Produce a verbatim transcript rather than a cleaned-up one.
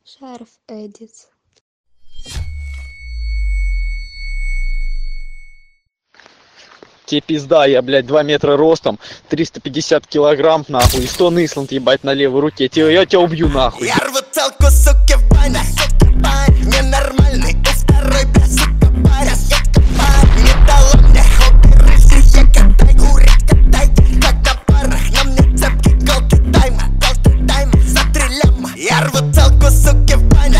Шарф Эдис. Тебе пизда, я, блядь, два метра ростом, триста пятьдесят килограмм, нахуй, и сто Исланд, ебать, на левой руке. Я тебя, я тебя убью, нахуй. Я рву целку, суки, в банях, ненормальный, и второй, бля, сука, паря, сука, паря. Не дала мне хобби, рыси, я катай, курить, катай, как на парах. На мне цепки, голки, тайма, голки, тайма, за три ляма. Я рву целку, суки, в банях.